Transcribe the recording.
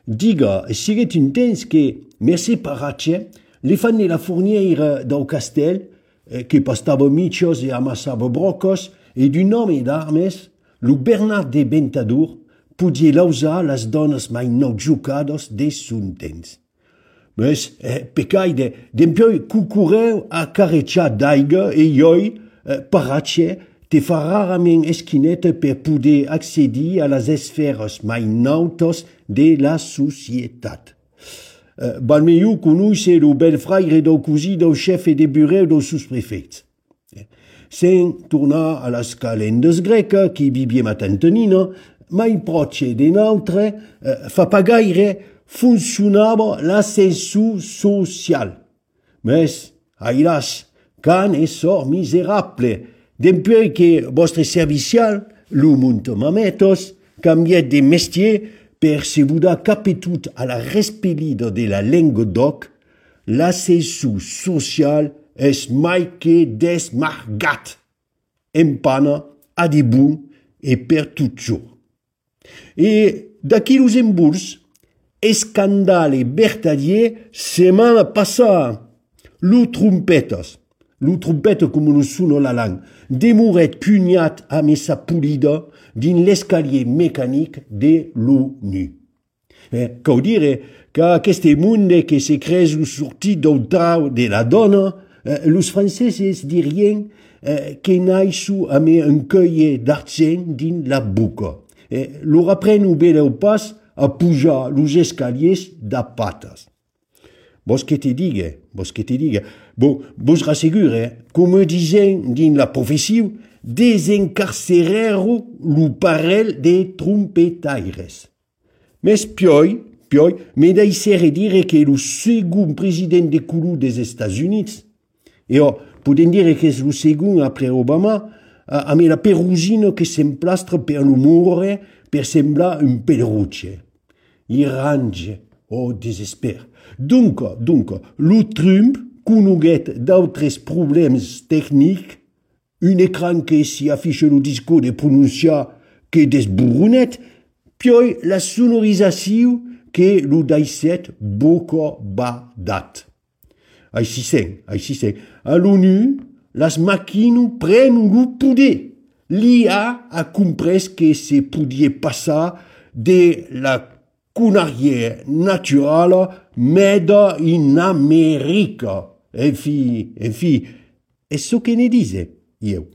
diga, siguet un temps que, mercé paratge, le fan de la fournière del castel, que pastava michos e amassava brocos, e d'un home d'armes, lo Bernard de Ventadour, podia lausar las dones mai nou jucados de son temps. Mas, pecaide, dempioi cucureu a carretxar d'aiga e ioi, paratge, te fa rarament esquineta per poder accedir a las esferes mai nautos de la societat. Val meiu conuice lo belfraire del cosí del chef de bureau del susprefect. Sen tornar a las calendes greca qui viviem a Tantanina, mai proche de n'altre, fa pa gaire funcionava l'ascenso social. Mes, ailas, can e sort miserable, dempuei que vostre servicial, lo Montemametos, cambiet de mestier per se vuda capetut a la respelida de la Languedoc, l'ascenso social es mai que desmargat. Empana, a debut e per tutjor. E d'aquí los emburs, escandale vertadier semana passada. Lo trompeta com lo suno la lang, demoret pugnat a messa polida din l'escalier mecanic de l'ONU. Cau dire que aqueste monde que se crees lo sortit del trau de la dona, los franceses dirien que naixo a me un cueillet d'argent din la boca. Lo reprenu beleu pas a pujar los escaliers da patas. Vos que te diga. Bon, vos rassegure, com dicen din la professió, desencarcerero lo parel de trompetaires. Mes pioi, me d'aissere dire que lo segon president de culu des Estats Units, podem dire que és lo segon après Obama, a me la perugina que s'emplastra per l'umore per semblar un pelleruche. I range, desesper. Dunque, lo Trump conuguet d'autres problemes tecnics, un ecran que si affiche lo discours de pronunciar que desburronet, pioi la sonorizació que lo daisset boca badat. Així sen. A l'ONU, las machines prenen lo poder. L'IA a compres que se podia passar de la conarière naturale made in America. En fi, è so che ne dice io.